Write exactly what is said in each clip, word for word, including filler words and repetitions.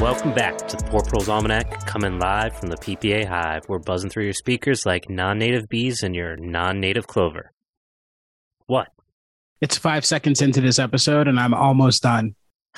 Welcome back to the Poor Proles Almanac, coming live from the P P A Hive. We're buzzing through your speakers like non-native bees in your non-native clover. What? It's five seconds into this episode, and I'm almost done.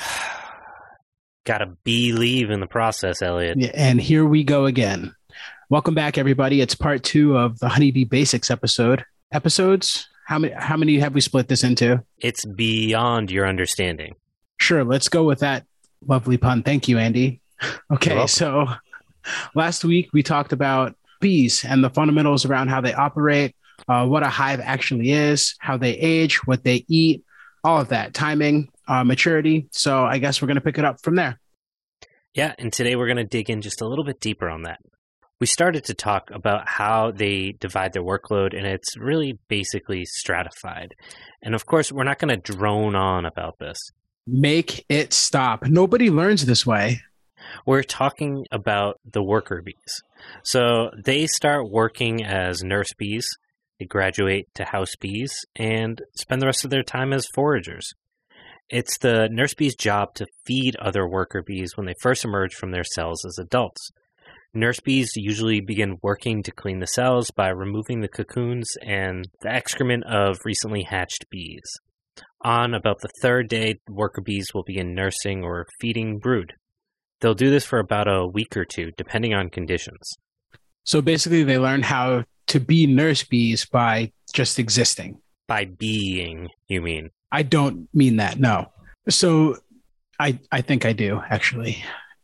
Gotta believe in the process, Elliot. Yeah, and here we go again. Welcome back, everybody. It's part two of the Honeybee Basics episode. Episodes? How many? How many have we split this into? It's beyond your understanding. Sure, let's go with that lovely pun. Thank you, Andy. Okay, so last week we talked about bees and the fundamentals around how they operate, uh, what a hive actually is, how they age, what they eat, all of that, timing, uh, maturity. So I guess we're going to pick it up from there. Yeah, and today we're going to dig in just a little bit deeper on that. We started to talk about how they divide their workload, and it's really basically stratified. And of course, we're not going to drone on about this. Make it stop. Nobody learns this way. We're talking about the worker bees. So they start working as nurse bees, they graduate to house bees, and spend the rest of their time as foragers. It's the nurse bee's job to feed other worker bees when they first emerge from their cells as adults. Nurse bees usually begin working to clean the cells by removing the cocoons and the excrement of recently hatched bees. On about the third day, worker bees will begin nursing or feeding brood. They'll do this for about a week or two, depending on conditions. So basically, they learn how to be nurse bees by just existing. By being, you mean? I don't mean that, no. So I, I think I do, actually.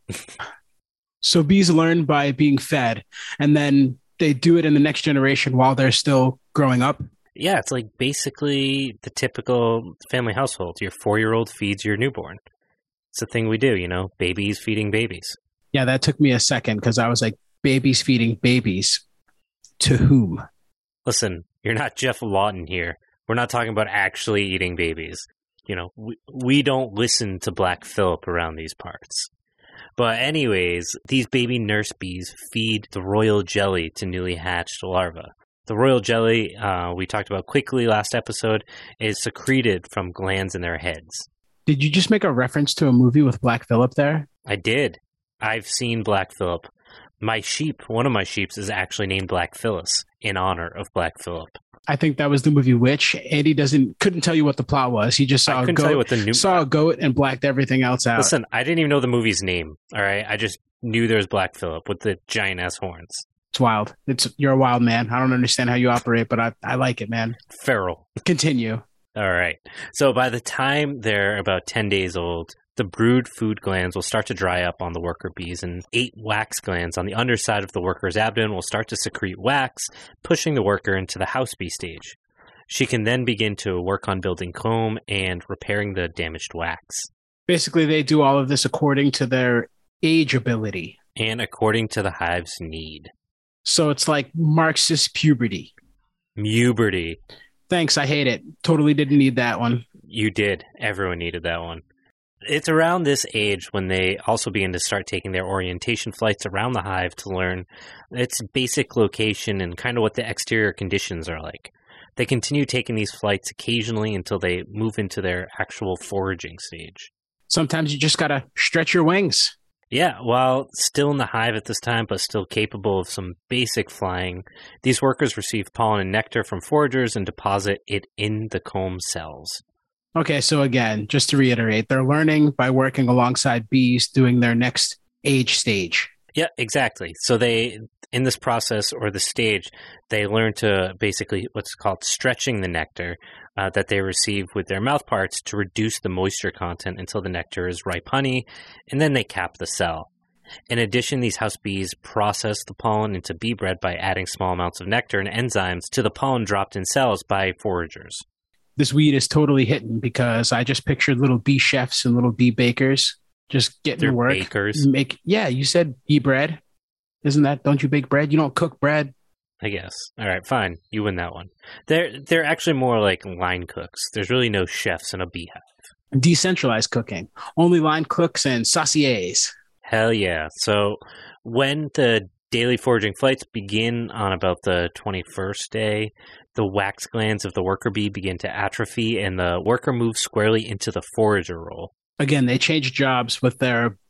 So bees learn by being fed, and then they do it in the next generation while they're still growing up. Yeah, it's like basically the typical family household. Your four-year-old feeds your newborn. It's a thing we do, you know, babies feeding babies. Yeah, that took me a second because I was like, babies feeding babies. To whom? Listen, you're not Jeff Lawton here. We're not talking about actually eating babies. You know, we, we don't listen to Black Phillip around these parts. But anyways, these baby nurse bees feed the royal jelly to newly hatched larvae. The royal jelly, uh, we talked about quickly last episode, is secreted from glands in their heads. Did you just make a reference to a movie with Black Phillip there? I did. I've seen Black Phillip. My sheep, one of my sheeps, is actually named Black Phyllis in honor of Black Phillip. I think that was the movie Witch. Andy doesn't couldn't tell you what the plot was. He just saw a goat, what the new- saw a goat and blacked everything else out. Listen, I didn't even know the movie's name. All right, I just knew there was Black Phillip with the giant ass horns. It's wild. It's you're a wild man. I don't understand how you operate, but I, I like it, man. Feral. Continue. All right. So by the time they're about ten days old, the brood food glands will start to dry up on the worker bees, and eight wax glands on the underside of the worker's abdomen will start to secrete wax, pushing the worker into the house bee stage. She can then begin to work on building comb and repairing the damaged wax. Basically, they do all of this according to their age ability. And according to the hive's need. So it's like Marxist puberty. Muberty. Thanks, I hate it. Totally didn't need that one. You did. Everyone needed that one. It's around this age when they also begin to start taking their orientation flights around the hive to learn its basic location and kind of what the exterior conditions are like. They continue taking these flights occasionally until they move into their actual foraging stage. Sometimes you just gotta stretch your wings. Yeah, while still in the hive at this time, but still capable of some basic flying, these workers receive pollen and nectar from foragers and deposit it in the comb cells. Okay, so again, just to reiterate, they're learning by working alongside bees doing their next age stage. Yeah, exactly. So they, in this process or the stage, they learn to basically what's called stretching the nectar uh, that they receive with their mouth parts to reduce the moisture content until the nectar is ripe honey, and then they cap the cell. In addition, these house bees process the pollen into bee bread by adding small amounts of nectar and enzymes to the pollen dropped in cells by foragers. This weed is totally hitting because I just pictured little bee chefs and little bee bakers just getting They're to work. bakers. Make yeah, you said bee bread. Isn't that, don't you bake bread? You don't cook bread. I guess. All right, fine. You win that one. They're they're actually more like line cooks. There's really no chefs in a beehive. Decentralized cooking. Only line cooks and sauciers. Hell yeah. So when the daily foraging flights begin on about the twenty-first day, the wax glands of the worker bee begin to atrophy and the worker moves squarely into the forager role. Again, they change jobs with their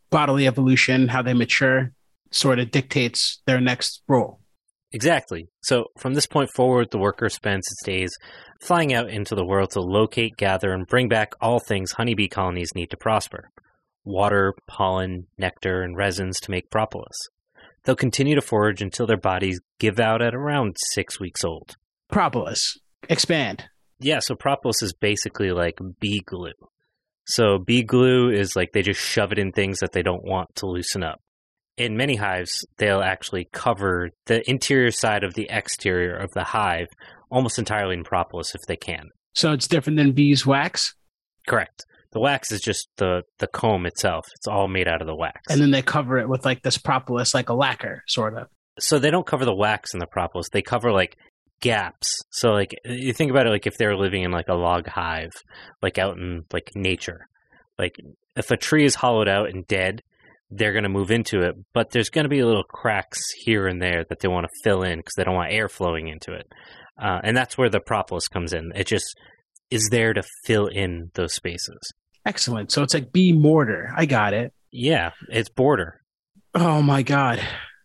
bodily evolution, how they mature, sort of dictates their next role. Exactly. So from this point forward, the worker spends its days flying out into the world to locate, gather, and bring back all things honeybee colonies need to prosper. Water, pollen, nectar, and resins to make propolis. They'll continue to forage until their bodies give out at around six weeks old. Propolis. Expand. Yeah, so propolis is basically like bee glue. So bee glue is like they just shove it in things that they don't want to loosen up. In many hives, they'll actually cover the interior side of the exterior of the hive almost entirely in propolis if they can. So it's different than beeswax? Correct. The wax is just the, the comb itself. It's all made out of the wax. And then they cover it with like this propolis, like a lacquer, sort of. So they don't cover the wax in the propolis. They cover like gaps. So like you think about it like if they were living in like a log hive, like out in like nature. Like if a tree is hollowed out and dead, they're going to move into it, but there's going to be little cracks here and there that they want to fill in because they don't want air flowing into it. Uh, and that's where the propolis comes in. It just is there to fill in those spaces. Excellent. So it's like bee mortar. I got it. Yeah, it's border. Oh, my God.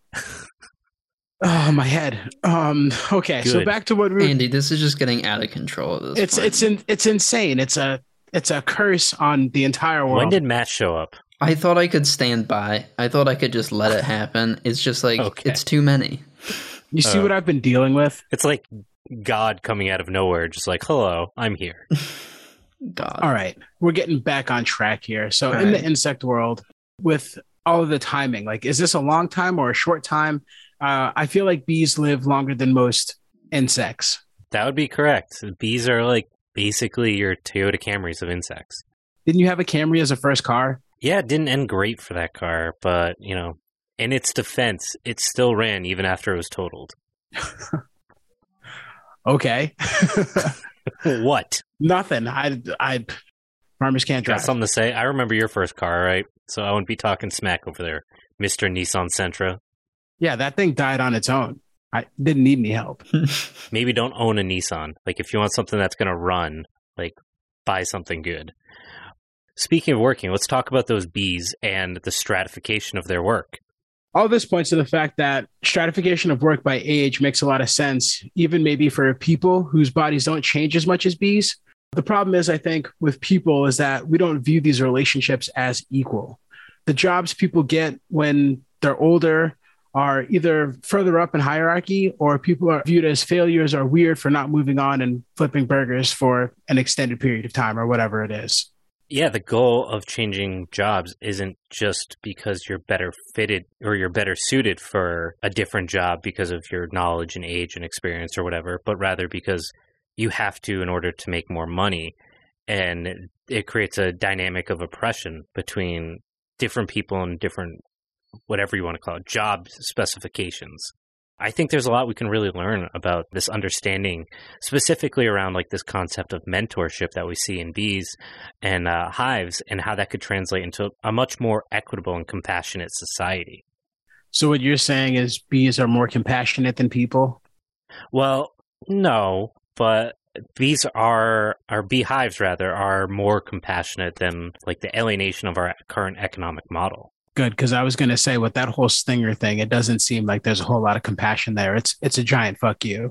Oh, my head. Um. Okay, Good. So back to what we were... Andy, this is just getting out of control at this it's, point. It's, in, it's insane. It's a, it's a curse on the entire world. When did Matt show up? I thought I could stand by. I thought I could just let it happen. It's just like, okay. It's too many. You see uh, what I've been dealing with? It's like God coming out of nowhere, just like, hello, I'm here. God. All right. We're getting back on track here. So all in right. the insect world, with all of the timing, like, is this a long time or a short time? Uh, I feel like bees live longer than most insects. That would be correct. Bees are like basically your Toyota Camrys of insects. Didn't you have a Camry as a first car? Yeah, it didn't end great for that car, but, you know, in its defense, it still ran even after it was totaled. Okay. What? Nothing. I, I, farmers can't drive. Got something to say? I remember your first car, right? So I wouldn't be talking smack over there, Mister Nissan Sentra. Yeah, that thing died on its own. I didn't need any help. Maybe don't own a Nissan. Like, if you want something that's going to run, like, buy something good. Speaking of working, let's talk about those bees and the stratification of their work. All this points to the fact that stratification of work by age makes a lot of sense, even maybe for people whose bodies don't change as much as bees. The problem is, I think, with people is that we don't view these relationships as equal. The jobs people get when they're older are either further up in hierarchy, or people are viewed as failures or weird for not moving on and flipping burgers for an extended period of time or whatever it is. Yeah, the goal of changing jobs isn't just because you're better fitted or you're better suited for a different job because of your knowledge and age and experience or whatever, but rather because you have to in order to make more money. And it creates a dynamic of oppression between different people and different, whatever you want to call it, job specifications. I think there's a lot we can really learn about this understanding, specifically around like this concept of mentorship that we see in bees and uh, hives, and how that could translate into a much more equitable and compassionate society. So what you're saying is bees are more compassionate than people? Well, no, but bees are, or beehives rather, are more compassionate than like the alienation of our current economic model. Good, because I was going to say with that whole stinger thing, it doesn't seem like there's a whole lot of compassion there. It's it's a giant fuck you.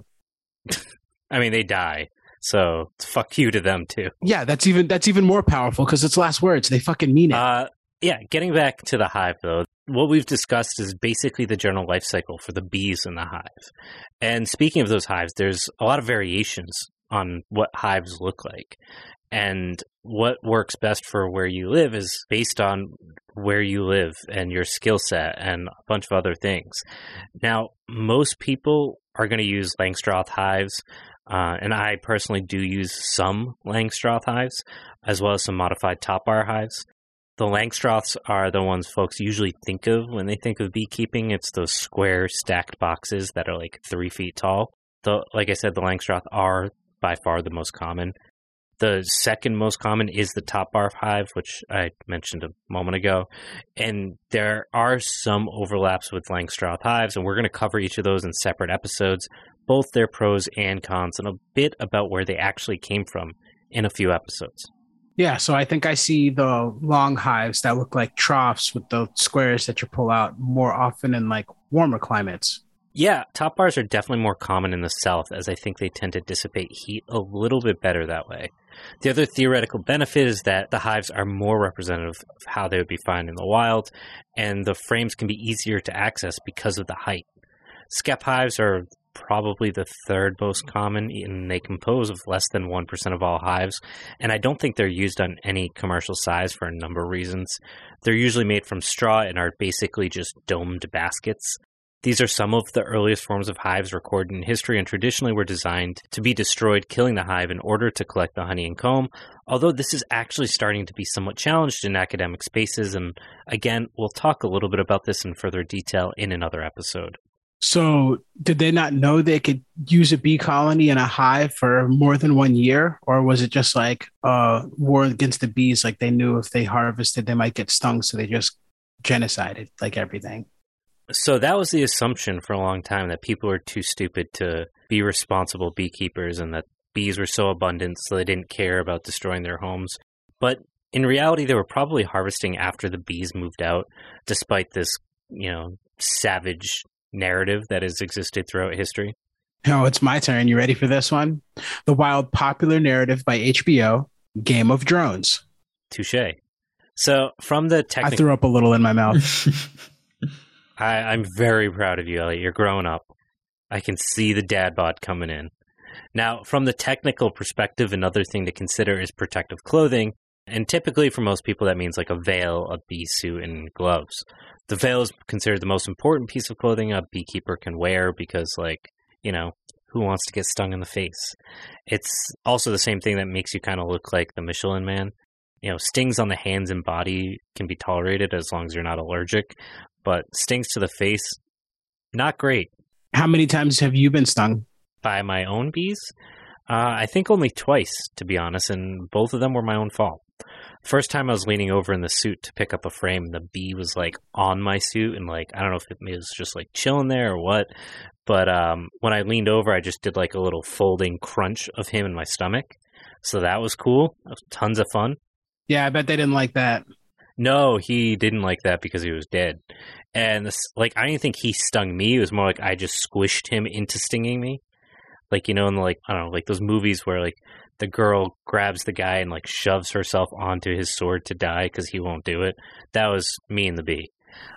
I mean, they die, so fuck you to them too. Yeah, that's even that's even more powerful because it's last words. They fucking mean it. Uh, yeah, getting back to the hive though, what we've discussed is basically the general life cycle for the bees in the hive. And speaking of those hives, there's a lot of variations on what hives look like. And what works best for where you live is based on where you live and your skill set and a bunch of other things. Now, most people are going to use Langstroth hives, uh, and I personally do use some Langstroth hives, as well as some modified top bar hives. The Langstroths are the ones folks usually think of when they think of beekeeping. It's those square stacked boxes that are like three feet tall. The, like I said, the Langstroth are by far the most common. The second most common is the top bar hive, which I mentioned a moment ago. And there are some overlaps with Langstroth hives, and we're going to cover each of those in separate episodes, both their pros and cons, and a bit about where they actually came from in a few episodes. Yeah, so I think I see the long hives that look like troughs with the squares that you pull out more often in like warmer climates. Yeah, top bars are definitely more common in the south, as I think they tend to dissipate heat a little bit better that way. The other theoretical benefit is that the hives are more representative of how they would be found in the wild, and the frames can be easier to access because of the height. Skep hives are probably the third most common, and they compose of less than one percent of all hives, and I don't think they're used on any commercial size for a number of reasons. They're usually made from straw and are basically just domed baskets. These are some of the earliest forms of hives recorded in history and traditionally were designed to be destroyed, killing the hive in order to collect the honey and comb, although this is actually starting to be somewhat challenged in academic spaces, and again, we'll talk a little bit about this in further detail in another episode. So, did they not know they could use a bee colony in a hive for more than one year? Or was it just like a war against the bees? Like they knew if they harvested, they might get stung. So they just genocided like everything. So that was the assumption for a long time, that people were too stupid to be responsible beekeepers and that bees were so abundant so they didn't care about destroying their homes. But in reality, they were probably harvesting after the bees moved out, despite this, you know, savage narrative that has existed throughout history. Oh, it's my turn. You ready for this one? The wild popular narrative by H B O, Game of Drones. Touche. So from the technical... I threw up a little in my mouth. I, I'm very proud of you, Elliot. You're growing up. I can see the dad bod coming in. Now, from the technical perspective, another thing to consider is protective clothing. And typically for most people, that means like a veil, a bee suit, and gloves. The veil is considered the most important piece of clothing a beekeeper can wear because, like, you know, who wants to get stung in the face? It's also the same thing that makes you kind of look like the Michelin Man. You know, stings on the hands and body can be tolerated as long as you're not allergic. But stings to the face, not great. How many times have you been stung? By my own bees? Uh, I think only twice, to be honest, and both of them were my own fault. First time I was leaning over in the suit to pick up a frame, the bee was like on my suit, and like, I don't know if it was just like chilling there or what, but um, when I leaned over, I just did like a little folding crunch of him in my stomach. So that was cool. That was tons of fun. Yeah, I bet they didn't like that. No, he didn't like that because he was dead. And this, like, I didn't think he stung me. It was more like I just squished him into stinging me. Like, you know, in the, like, I don't know, like those movies where like the girl grabs the guy and like shoves herself onto his sword to die because he won't do it. That was me and the bee.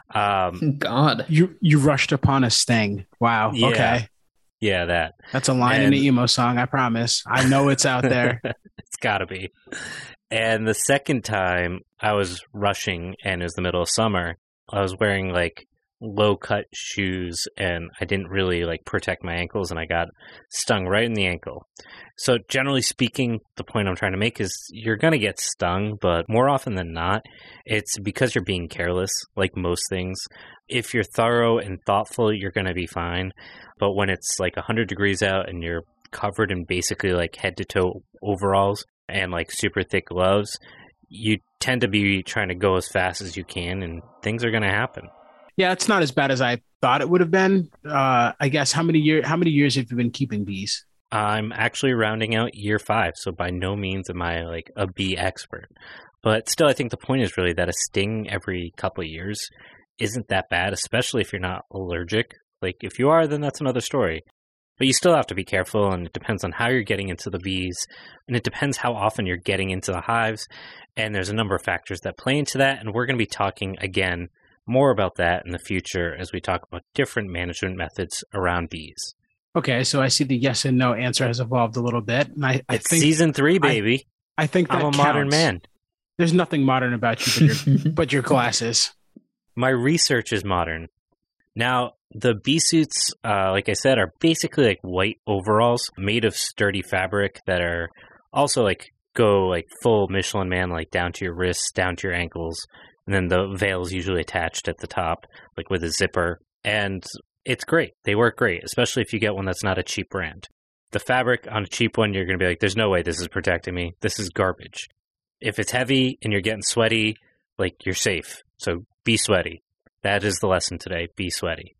Um, God, you you rushed upon a sting. Wow. Yeah. Okay. Yeah, that. That's a line and, in the emo song. I promise. I know it's out there. It's got to be. And the second time I was rushing and it was the middle of summer, I was wearing like low cut shoes and I didn't really like protect my ankles and I got stung right in the ankle. So generally speaking, the point I'm trying to make is you're going to get stung, but more often than not, it's because you're being careless, like most things. If you're thorough and thoughtful, you're going to be fine. But when it's like one hundred degrees out and you're covered in basically like head to toe overalls, and like super thick gloves, you tend to be trying to go as fast as you can and things are going to happen. Yeah, it's not as bad as I thought it would have been. Uh, I guess how many year how many years have you been keeping bees? I'm actually rounding out year five, so by no means am I like a bee expert. But still, I think the point is really that a sting every couple of years isn't that bad, especially if you're not allergic. Like if you are, then that's another story. But you still have to be careful, and it depends on how you're getting into the bees, and it depends how often you're getting into the hives, and there's a number of factors that play into that, and we're going to be talking, again, more about that in the future as we talk about different management methods around bees. Okay, so I see the yes and no answer has evolved a little bit, and I, I it's think... season three, baby. I, I think that I'm a counts. modern man. There's nothing modern about you but your, but your glasses. My research is modern. Now, the bee suits, uh, like I said, are basically like white overalls made of sturdy fabric that are also like go like full Michelin Man, like down to your wrists, down to your ankles. And then the veil is usually attached at the top, like with a zipper. And it's great. They work great, especially if you get one that's not a cheap brand. The fabric on a cheap one, you're going to be like, there's no way this is protecting me. This is garbage. If it's heavy and you're getting sweaty, like you're safe. So be sweaty. That is the lesson today. Be sweaty.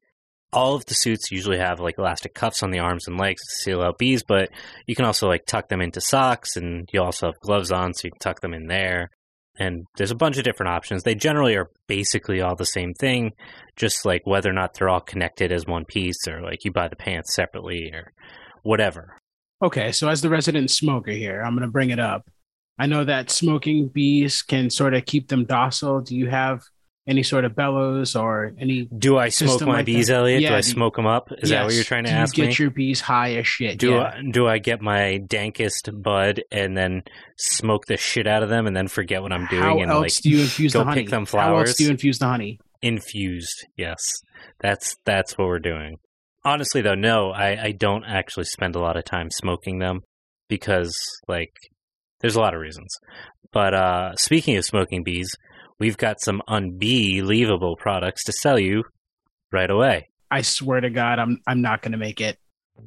All of the suits usually have like elastic cuffs on the arms and legs to seal out bees, but you can also like tuck them into socks, and you also have gloves on, so you can tuck them in there. And there's a bunch of different options. They generally are basically all the same thing, just like whether or not they're all connected as one piece, or like you buy the pants separately or whatever. Okay, so as the resident smoker here, I'm going to bring it up. I know that smoking bees can sort of keep them docile. Do you have any sort of bellows or any? Do I smoke my like bees, that? Elliot? Yeah, do I do you, smoke them up? Is yes. that what you're trying to do ask you me? get your bees high as shit? Do yeah. I, do I get my dankest bud and then smoke the shit out of them and then forget what I'm doing? How and else like do you infuse go the honey? pick them flowers? How else do you infuse the honey? Infused, yes. That's that's what we're doing. Honestly, though, no, I, I don't actually spend a lot of time smoking them because, like, there's a lot of reasons. But uh, speaking of smoking bees, we've got some unbelievable products to sell you right away. I swear to God, I'm I'm not going to make it.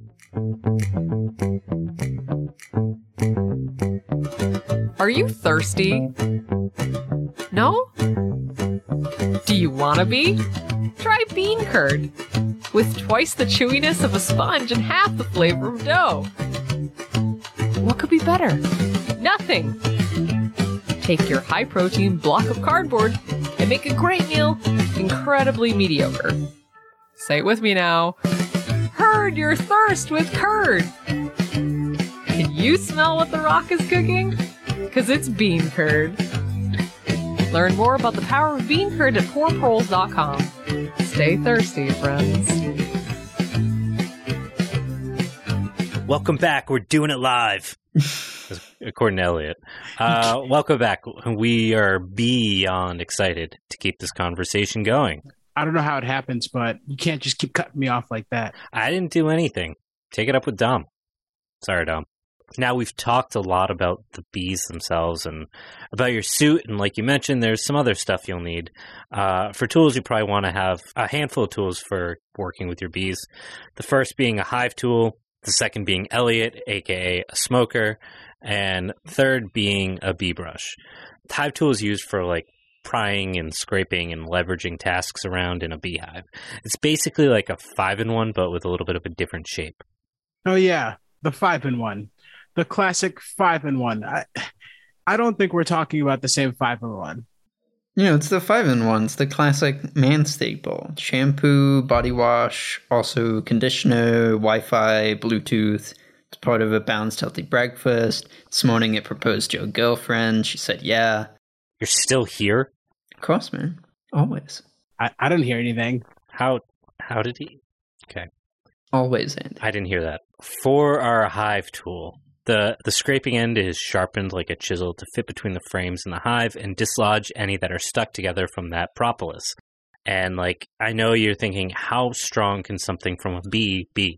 Are you thirsty? No? Do you want to be? Try bean curd. With twice the chewiness of a sponge and half the flavor of dough. What could be better? Nothing. Take your high-protein block of cardboard and make a great meal incredibly mediocre. Say it with me now. Herd your thirst with curd. Can you smell what The Rock is cooking? Because it's bean curd. Learn more about the power of bean curd at poor proles dot com. Stay thirsty, friends. Welcome back. We're doing it live. According to Elliot. Uh, welcome back. We are beyond excited to keep this conversation going. I don't know how it happens, but you can't just keep cutting me off like that. I didn't do anything. Take it up with Dom. Sorry, Dom. Now, we've talked a lot about the bees themselves and about your suit, and like you mentioned, there's some other stuff you'll need. Uh, for tools, you probably want to have a handful of tools for working with your bees. The first being a hive tool, the second being Elliot, aka a smoker, and third being a bee brush. The hive tool is used for like prying and scraping and leveraging tasks around in a beehive. It's basically like a five-in-one, but with a little bit of a different shape. Oh, yeah, the five-in-one. The classic five-in-one. I, I don't think we're talking about the same five-in-one. You know, it's the five-in-one. It's the classic man staple. Shampoo, body wash, also conditioner, Wi-Fi, Bluetooth. It's part of a balanced, healthy breakfast. This morning it proposed to a girlfriend. She said, yeah. You're still here? Of course, man. Always. I, I didn't hear anything. How How did he? Okay. Always, Andy. I didn't hear that. For our hive tool, the, the scraping end is sharpened like a chisel to fit between the frames in the hive and dislodge any that are stuck together from that propolis. And, like, I know you're thinking, how strong can something from a bee be?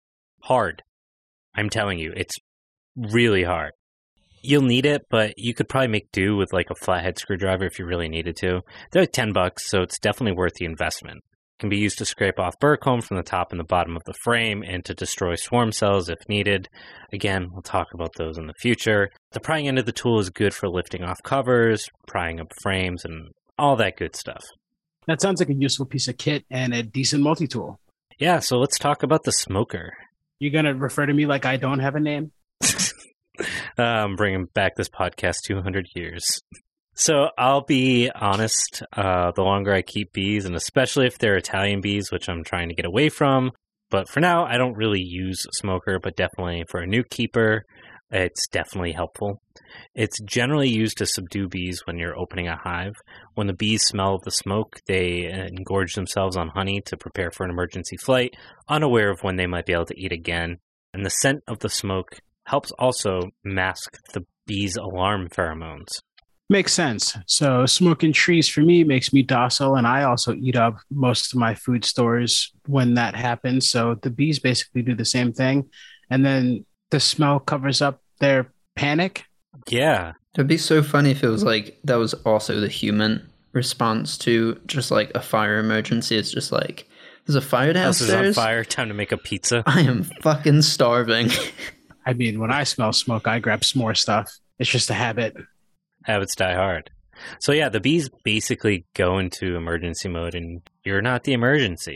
Hard. I'm telling you, it's really hard. You'll need it, but you could probably make do with, like, a flathead screwdriver if you really needed to. They're like ten bucks, so it's definitely worth the investment. It can be used to scrape off burr comb from the top and the bottom of the frame and to destroy swarm cells if needed. Again, we'll talk about those in the future. The prying end of the tool is good for lifting off covers, prying up frames, and all that good stuff. That sounds like a useful piece of kit and a decent multi-tool. Yeah, so let's talk about the smoker. You're going to refer to me like I don't have a name? I'm bringing back this podcast two hundred years. So I'll be honest, uh, the longer I keep bees, and especially if they're Italian bees, which I'm trying to get away from, but for now, I don't really use smoker, but definitely for a new keeper, it's definitely helpful. It's generally used to subdue bees when you're opening a hive. When the bees smell the smoke, they engorge themselves on honey to prepare for an emergency flight, unaware of when they might be able to eat again. And the scent of the smoke helps also mask the bees' alarm pheromones. Makes sense. So smoking trees for me makes me docile, and I also eat up most of my food stores when that happens. So the bees basically do the same thing, and then the smell covers up their panic. Yeah. It'd be so funny if it was like that was also the human response to just like a fire emergency. It's just like, there's a fire downstairs. House is on fire. Time to make a pizza. I am fucking starving. I mean, when I smell smoke, I grab some more stuff. It's just a habit. Habits die hard. So yeah, the bees basically go into emergency mode and you're not the emergency.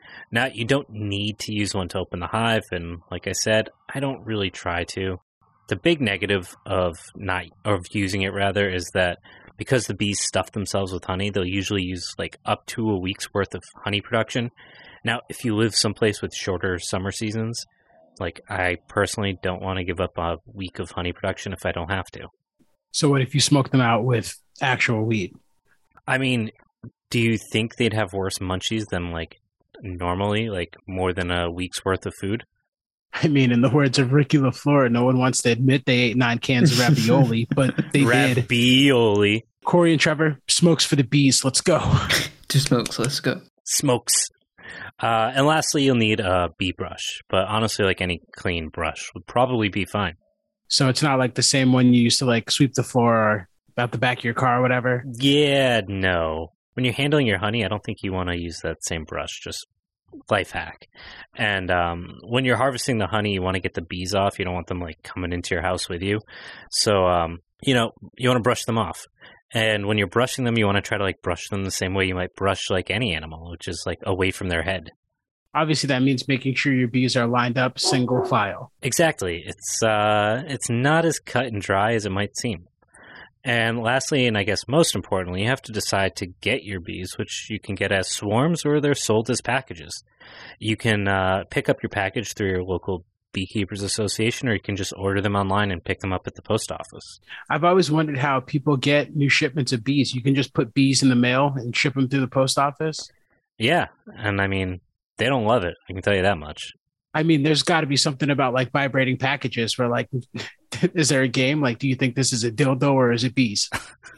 Now, you don't need to use one to open the hive, and like I said, I don't really try to. The big negative of not of using it rather is that because the bees stuff themselves with honey, they'll usually use like up to a week's worth of honey production. Now, if you live someplace with shorter summer seasons, like I personally don't want to give up a week of honey production if I don't have to. So what if you smoke them out with actual weed? I mean, do you think they'd have worse munchies than like normally, like more than a week's worth of food? I mean, in the words of Ricky LaFleur, no one wants to admit they ate nine cans of ravioli, but they did. Ravioli. Corey and Trevor, smokes for the bees. Let's go. Two smokes. Let's go. Smokes. Uh, and lastly, you'll need a bee brush. But honestly, like any clean brush would probably be fine. So it's not like the same one you used to like sweep the floor or out the back of your car or whatever? Yeah, no. When you're handling your honey, I don't think you want to use that same brush. Just life hack. And um, when you're harvesting the honey, you want to get the bees off. You don't want them like coming into your house with you. So, um, you know, you want to brush them off. And when you're brushing them, you want to try to like brush them the same way you might brush like any animal, which is like away from their head. Obviously, that means making sure your bees are lined up single file. Exactly. It's uh, it's not as cut and dry as it might seem. And lastly, and I guess most importantly, you have to decide to get your bees, which you can get as swarms or they're sold as packages. You can uh, pick up your package through your local Beekeepers Association, or you can just order them online and pick them up at the post office. I've always wondered how people get new shipments of bees. You can just put bees in the mail and ship them through the post office? Yeah, and I mean, they don't love it. I can tell you that much. I mean, there's got to be something about like vibrating packages where like, is there a game? Like, do you think this is a dildo or is it bees?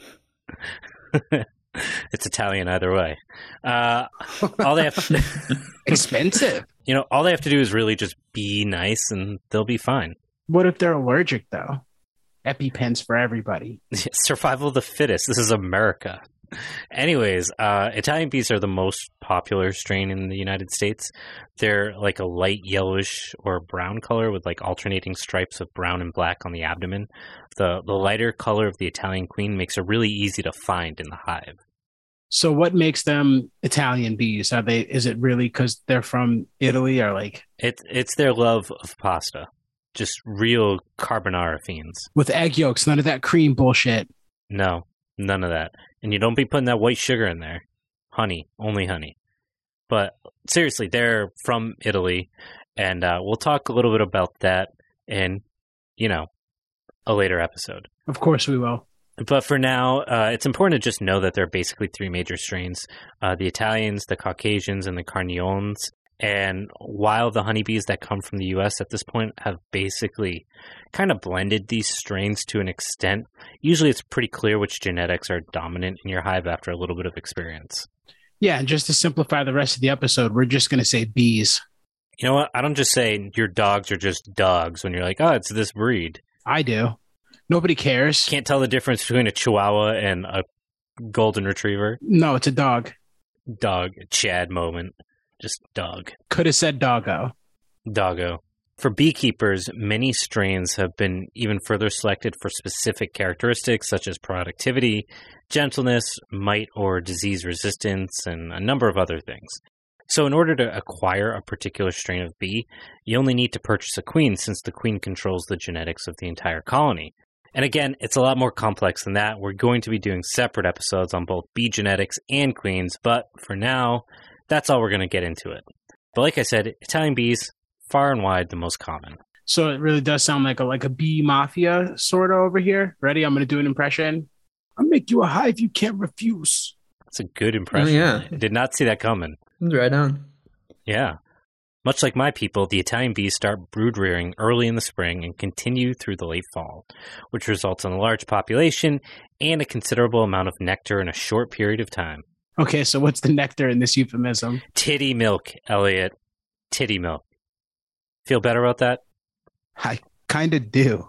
It's Italian either way. Uh, all they have to, expensive. You know, all they have to do is really just be nice and they'll be fine. What if they're allergic though? EpiPens for everybody. Survival of the fittest. This is America. Anyways, uh, Italian bees are the most popular strain in the United States. They're like a light yellowish or brown color with like alternating stripes of brown and black on the abdomen. The the lighter color of the Italian queen makes it really easy to find in the hive. So what makes them Italian bees? Are they? Is it really because they're from Italy or like? It's it's their love of pasta, just real carbonara fiends. With egg yolks, none of that cream bullshit. No, none of that. And you don't be putting that white sugar in there. Honey, only honey. But seriously, they're from Italy, and uh, we'll talk a little bit about that in, you know, a later episode. Of course we will. But for now, uh, it's important to just know that there are basically three major strains, uh, the Italians, the Caucasians, and the Carniones. And while the honeybees that come from the U S at this point have basically kind of blended these strains to an extent, usually it's pretty clear which genetics are dominant in your hive after a little bit of experience. Yeah, and just to simplify the rest of the episode, we're just going to say bees. You know what? I don't just say your dogs are just dogs when you're like, oh, it's this breed. I do. Nobody cares. Can't tell the difference between a Chihuahua and a Golden Retriever. No, it's a dog. Dog. Chad moment. Just dog. Could have said doggo. Doggo. For beekeepers, many strains have been even further selected for specific characteristics such as productivity, gentleness, mite or disease resistance, and a number of other things. So in order to acquire a particular strain of bee, you only need to purchase a queen since the queen controls the genetics of the entire colony. And again, it's a lot more complex than that. We're going to be doing separate episodes on both bee genetics and queens, but for now, that's all we're going to get into it. But like I said, Italian bees, far and wide the most common. So it really does sound like a like a bee mafia sort of over here. Ready? I'm going to do an impression. I'll make you a hive you can't refuse. That's a good impression. Oh, yeah. I did not see that coming. Right on. Yeah. Much like my people, the Italian bees start brood rearing early in the spring and continue through the late fall, which results in a large population and a considerable amount of nectar in a short period of time. Okay, so what's the nectar in this euphemism? Titty milk, Elliot. Titty milk. Feel better about that? I kind of do.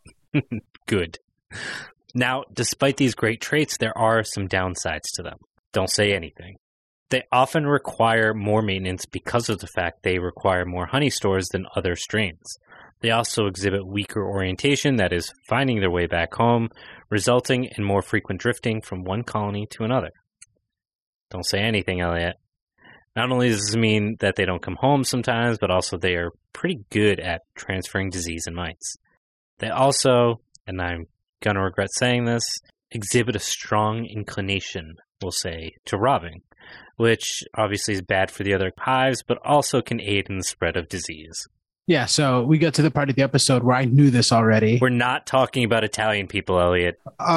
Good. Now, despite these great traits, there are some downsides to them. Don't say anything. They often require more maintenance because of the fact they require more honey stores than other strains. They also exhibit weaker orientation, that is, finding their way back home, resulting in more frequent drifting from one colony to another. Don't say anything, Elliot. Not only does this mean that they don't come home sometimes, but also they are pretty good at transferring disease in mites. They also, and I'm going to regret saying this, exhibit a strong inclination, we'll say, to robbing, which obviously is bad for the other hives, but also can aid in the spread of disease. Yeah, so we got to the part of the episode where I knew this already. We're not talking about Italian people, Elliot.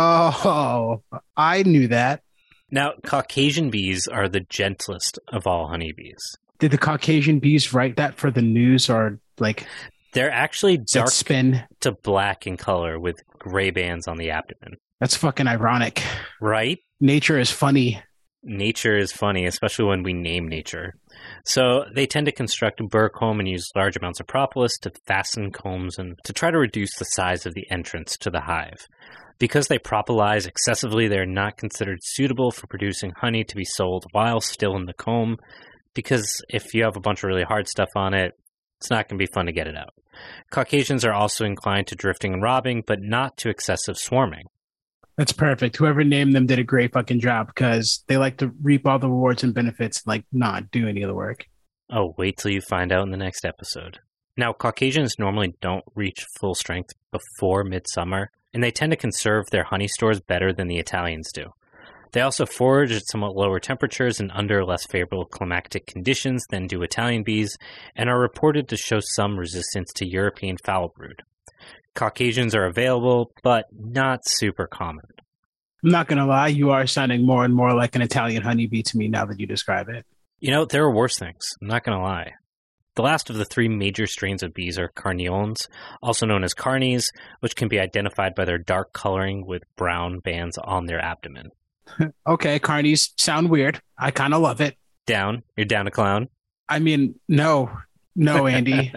Oh, I knew that. Now, Caucasian bees are the gentlest of all honeybees. Did the Caucasian bees write that for the news, or like they're actually dark spin to black in color with gray bands on the abdomen? That's fucking ironic. Right? Nature is funny. Nature is funny, especially when we name nature. So they tend to construct a burr comb and use large amounts of propolis to fasten combs and to try to reduce the size of the entrance to the hive. Because they propolize excessively, they're not considered suitable for producing honey to be sold while still in the comb, because if you have a bunch of really hard stuff on it, it's not going to be fun to get it out. Caucasians are also inclined to drifting and robbing, but not to excessive swarming. That's perfect. Whoever named them did a great fucking job, because they like to reap all the rewards and benefits, like not do any of the work. Oh, wait till you find out in the next episode. Now, Caucasians normally don't reach full strength before midsummer, and they tend to conserve their honey stores better than the Italians do. They also forage at somewhat lower temperatures and under less favorable climatic conditions than do Italian bees, and are reported to show some resistance to European foul brood. Caucasians are available, but not super common. I'm not going to lie, you are sounding more and more like an Italian honeybee to me now that you describe it. You know, there are worse things. I'm not going to lie. The last of the three major strains of bees are carniones, also known as carnies, which can be identified by their dark coloring with brown bands on their abdomen. Okay, carnies sound weird. I kind of love it. Down? You're down to clown? I mean, no. No, Andy.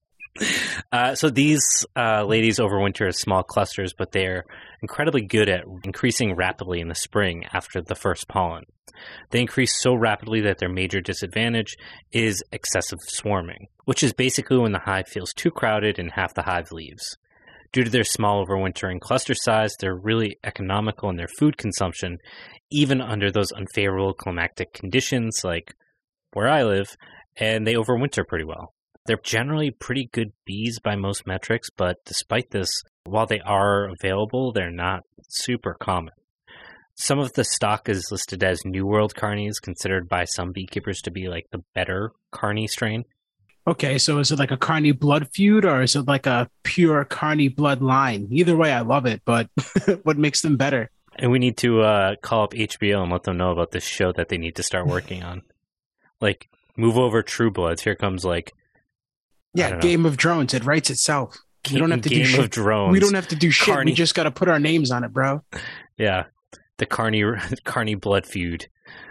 uh, so these uh, ladies overwinter as small clusters, but they're incredibly good at increasing rapidly in the spring after the first pollen. They increase so rapidly that their major disadvantage is excessive swarming, which is basically when the hive feels too crowded and half the hive leaves. Due to their small overwintering cluster size, they're really economical in their food consumption, even under those unfavorable climatic conditions like where I live, and they overwinter pretty well. They're generally pretty good bees by most metrics, but despite this, while they are available, they're not super common. Some of the stock is listed as New World carnies, considered by some beekeepers to be like the better carny strain. Okay, so is it like a carny blood feud, or is it like a pure carny blood line? Either way, I love it, but what makes them better? And we need to uh, call up H B O and let them know about this show that they need to start working on. Like, move over True Bloods. Here comes like, yeah, Game of Drones. It writes itself. Game, we don't have to Game do shit. of Drones. We don't have to do shit. Carny. We just got to put our names on it, bro. Yeah, the carny carny blood feud.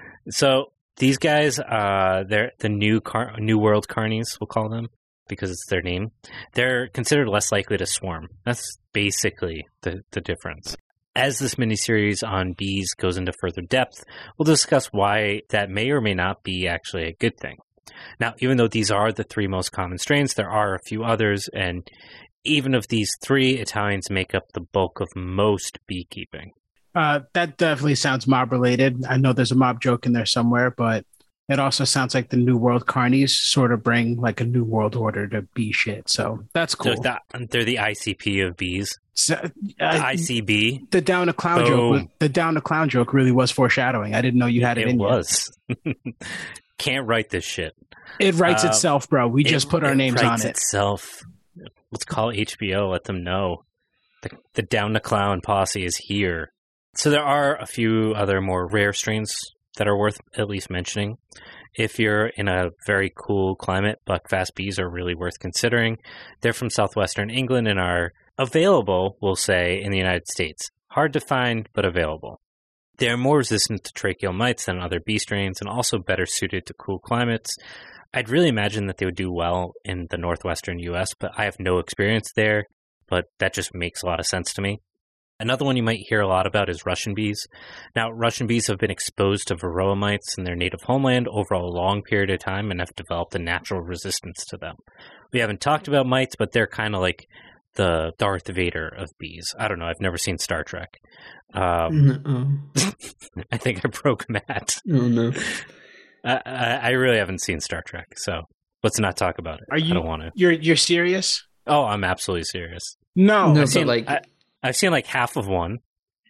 So these guys, uh, they're the new car, New World carnies, we'll call them, because it's their name. They're considered less likely to swarm. That's basically the, the difference. As this miniseries on bees goes into further depth, we'll discuss why that may or may not be actually a good thing. Now, even though these are the three most common strains, there are a few others, and even of these three, Italians make up the bulk of most beekeeping. Uh, that definitely sounds mob-related. I know there's a mob joke in there somewhere, but it also sounds like the New World carnies sort of bring like a new world order to bee shit, so that's cool. So the, they're the I C P of bees. So, uh, I C B. The down to clown Boom. joke. Was, the down to clown joke really was foreshadowing. I didn't know you had it, it in was. you. Can't write this shit. It writes uh, itself, bro. We it, just put our it names on writes it. itself. Let's call H B O. Let them know the, the down to clown posse is here. So there are a few other more rare strains that are worth at least mentioning. If you're in a very cool climate, buckfast bees are really worth considering. They're from southwestern England and are available, we'll say, in the United States. Hard to find, but available. They are more resistant to tracheal mites than other bee strains and also better suited to cool climates. I'd really imagine that they would do well in the northwestern U S, but I have no experience there, but that just makes a lot of sense to me. Another one you might hear a lot about is Russian bees. Now, Russian bees have been exposed to varroa mites in their native homeland over a long period of time and have developed a natural resistance to them. We haven't talked about mites, but they're kind of like the Darth Vader of bees. I don't know. I've never seen Star Trek. Um, No. I think I broke Matt. Oh, no. I, I, I really haven't seen Star Trek, so let's not talk about it. Are you? I don't want to. You're you're serious? Oh, I'm absolutely serious. No. No, I've but seen, like, I, I've seen like half of one.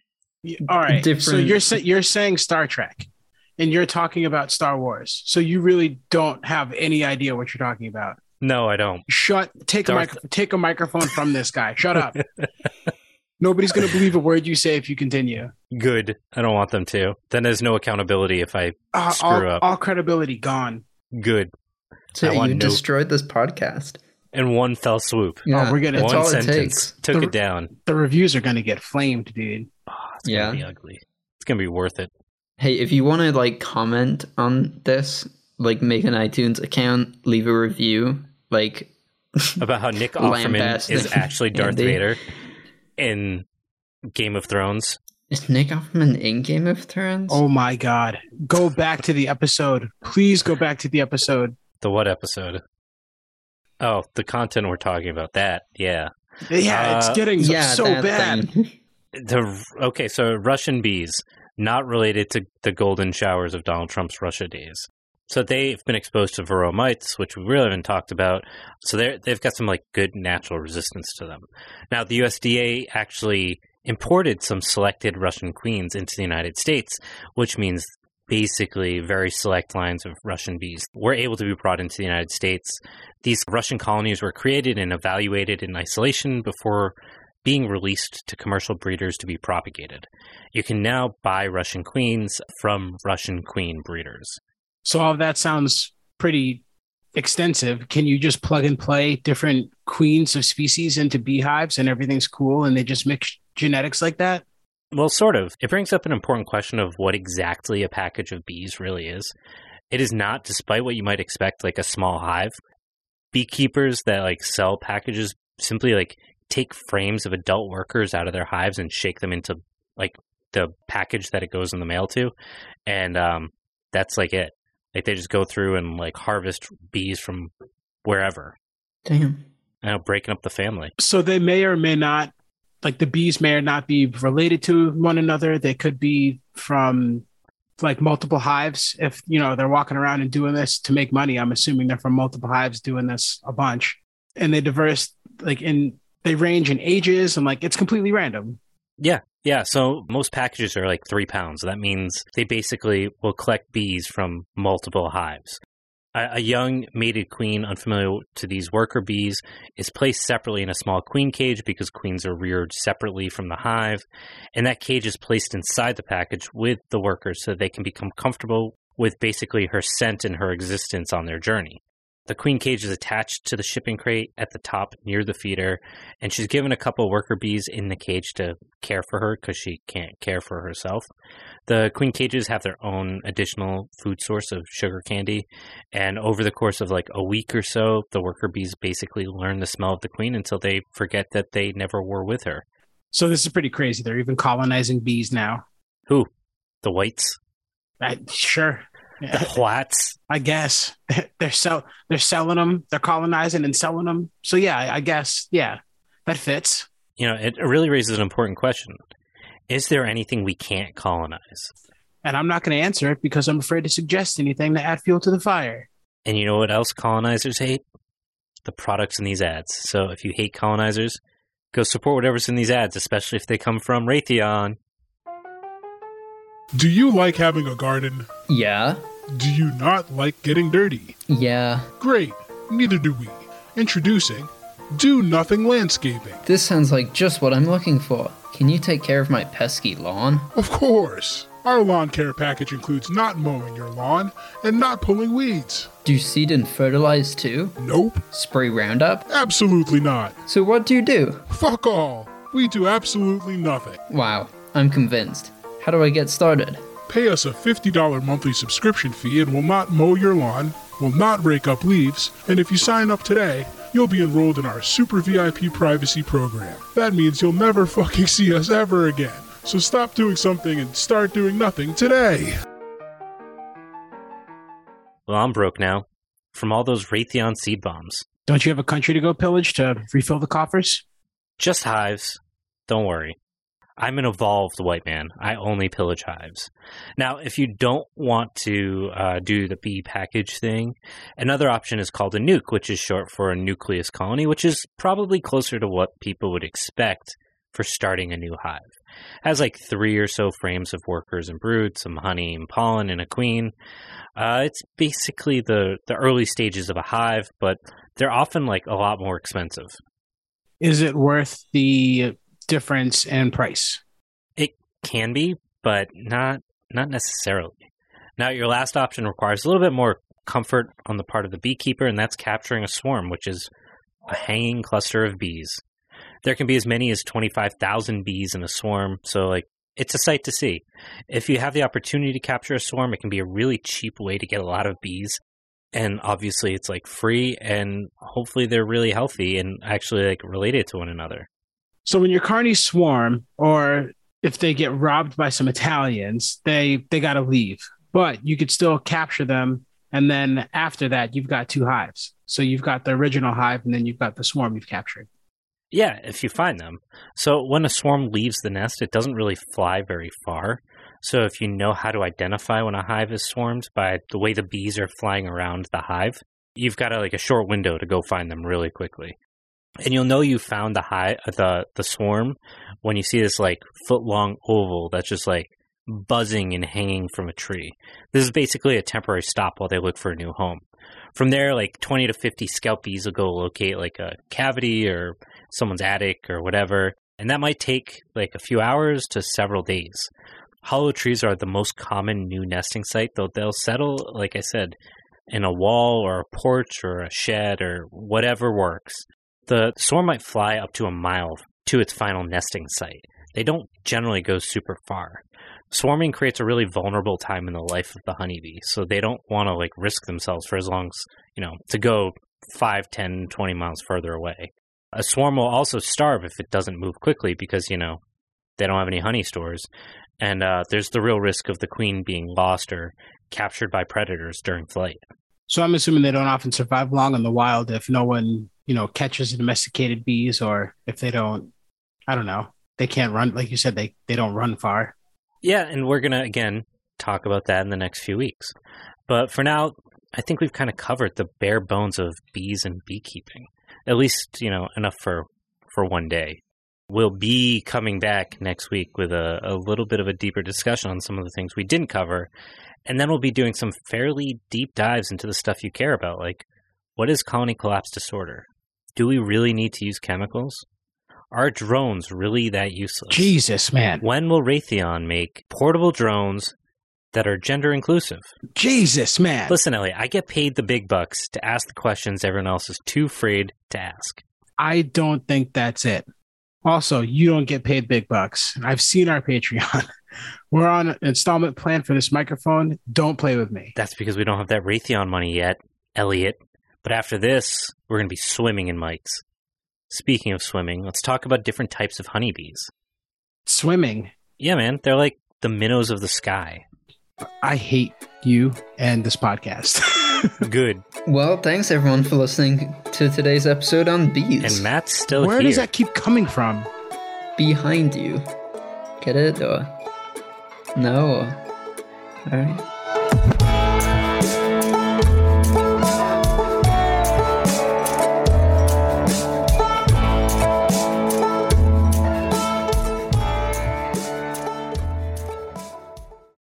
All right. So different- you're sa- you're saying Star Trek, and you're talking about Star Wars. So you really don't have any idea what you're talking about. No, I don't. Shut. Take a Darth- mic- Take a microphone from this guy. Shut up. Nobody's going to believe a word you say if you continue. Good. I don't want them to. Then there's no accountability if I Uh, screw all, up. all credibility gone. Good. so I want you no- destroyed this podcast. In one fell swoop. Yeah, Oh, we're gonna- that's One all it sentence. takes. Took The- it down. The reviews are going to get flamed, dude. Oh, it's going Yeah. to be ugly. It's going to be worth it. Hey, if you want to like comment on this, like make an iTunes account, leave a review, like About how Nick Offerman Lambasting is actually Darth Andy. Vader in Game of Thrones. is Nick Offerman in Game of Thrones? Oh my God. Go back to the episode. Please go back to the episode. The what episode? Oh, the content we're talking about. That, yeah. Yeah, it's Uh, getting yeah, so that bad. thing. The okay, so Russian bees, not related to the golden showers of Donald Trump's Russia days. So they've been exposed to varroa mites, which we really haven't talked about. So they they've got some like good natural resistance to them. Now the U S D A actually imported some selected Russian queens into the United States, which means basically very select lines of Russian bees were able to be brought into the United States. These Russian colonies were created and evaluated in isolation before being released to commercial breeders to be propagated. You can now buy Russian queens from Russian queen breeders. So all of that sounds pretty extensive. Can you just plug and play different queens of species into beehives and everything's cool and they just mix genetics like that? Well, sort of. It brings up an important question of what exactly a package of bees really is. It is not, despite what you might expect, like a small hive. Beekeepers that like sell packages simply like take frames of adult workers out of their hives and shake them into like the package that it goes in the mail to. And um, that's like it. Like they just go through and like harvest bees from wherever. Damn. You know, breaking up the family. So they may or may not, like the bees may or not be related to one another. They could be from like multiple hives. If, you know, they're walking around and doing this to make money, I'm assuming they're from multiple hives doing this a bunch. And they diverse, like in, they range in ages and like it's completely random. Yeah. Yeah. So most packages are like three pounds. That means they basically will collect bees from multiple hives. A, a young mated queen, unfamiliar to these worker bees, is placed separately in a small queen cage because queens are reared separately from the hive. And that cage is placed inside the package with the workers so they can become comfortable with basically her scent and her existence on their journey. The queen cage is attached to the shipping crate at the top near the feeder, and she's given a couple of worker bees in the cage to care for her because she can't care for herself. The queen cages have their own additional food source of sugar candy, and over the course of like a week or so, the worker bees basically learn the smell of the queen until they forget that they never were with her. So this is pretty crazy. They're even colonizing bees now. Who? The whites? I, sure. The whites? I guess they're sell they're selling them, they're colonizing and selling them. So yeah, I I guess yeah, that fits. You know, it really raises an important question. Is there anything we can't colonize? And I'm not going to answer it because I'm afraid to suggest anything to add fuel to the fire. And you know what else colonizers hate? The products in these ads. So if you hate colonizers, go support whatever's in these ads, especially if they come from Raytheon. Do you like having a garden? Yeah. Do you not like getting dirty? Yeah. Great, neither do we. Introducing Do Nothing Landscaping. This sounds like just what I'm looking for. Can you take care of my pesky lawn? Of course. Our lawn care package includes not mowing your lawn and not pulling weeds. Do you seed and fertilize too? Nope, Spray Roundup? absolutely not. So what do you do? Fuck all. We do absolutely nothing. Wow, I'm convinced. How do I get started? Pay us a fifty dollars monthly subscription fee and we'll not mow your lawn, will not rake up leaves, and if you sign up today, you'll be enrolled in our Super V I P privacy program. That means you'll never fucking see us ever again. So stop doing something and start doing nothing today. Well, I'm broke now from all those Raytheon seed bombs. Don't you have a country to go pillage to refill the coffers? Just hives. Don't worry. I'm an evolved white man. I only pillage hives. Now, if you don't want to uh, do the bee package thing, another option is called a nuke, which is short for a nucleus colony, which is probably closer to what people would expect for starting a new hive. It has like three or so frames of workers and brood, some honey and pollen, and a queen. Uh, it's basically the, the early stages of a hive, but they're often like a lot more expensive. Is it worth the difference in price? It can be, but not not necessarily. Now, your last option requires a little bit more comfort on the part of the beekeeper, and that's capturing a swarm, which is a hanging cluster of bees. There can be as many as twenty-five thousand bees in a swarm, so like it's a sight to see. If you have the opportunity to capture a swarm, it can be a really cheap way to get a lot of bees. And obviously it's like free, and hopefully they're really healthy and actually like related to one another. So when your carnies swarm, or if they get robbed by some Italians, they, they got to leave. But you could still capture them, and then after that, you've got two hives. So you've got the original hive, and then you've got the swarm you've captured. Yeah, if you find them. So when a swarm leaves the nest, it doesn't really fly very far. So if you know how to identify when a hive is swarmed by the way the bees are flying around the hive, you've got a, like a short window to go find them really quickly. And you'll know you found the hive, the the swarm when you see this like foot long oval that's just like buzzing and hanging from a tree. This is basically a temporary stop while they look for a new home. From there, like twenty to fifty scout bees will go locate like a cavity or someone's attic or whatever, and that might take like a few hours to several days. Hollow trees are the most common new nesting site, though they'll settle, like I said, in a wall or a porch or a shed or whatever works. The swarm might fly up to a mile to its final nesting site. They don't generally go super far. Swarming creates a really vulnerable time in the life of the honeybee, so they don't want to like risk themselves for as long as, you know, to go five, ten, twenty miles further away. A swarm will also starve if it doesn't move quickly because, you know, they don't have any honey stores. And uh, there's the real risk of the queen being lost or captured by predators during flight. So I'm assuming they don't often survive long in the wild if no one, you know, catches domesticated bees, or if they don't, I don't know, they can't run. Like you said, they, they don't run far. Yeah, and we're going to, again, talk about that in the next few weeks. But for now, I think we've kind of covered the bare bones of bees and beekeeping, at least, you know, enough for, for one day. We'll be coming back next week with a, a little bit of a deeper discussion on some of the things we didn't cover. And then we'll be doing some fairly deep dives into the stuff you care about, like what is colony collapse disorder? Do we really need to use chemicals? Are drones really that useless? Jesus, man. When will Raytheon make portable drones that are gender inclusive? Jesus, man. Listen, Elliot, I get paid the big bucks to ask the questions everyone else is too afraid to ask. I don't think that's it. Also, you don't get paid big bucks. I've seen our Patreon. We're on an installment plan for this microphone. Don't play with me. That's because we don't have that Raytheon money yet, Elliot. But after this, we're going to be swimming in mics. Speaking of swimming, let's talk about different types of honeybees. Swimming? Yeah, man. They're like the minnows of the sky. I hate you and this podcast. Good. Well, thanks everyone for listening to today's episode on bees. And Matt's still Where here. Where does that keep coming from? Behind you. Get it? Or no? All right.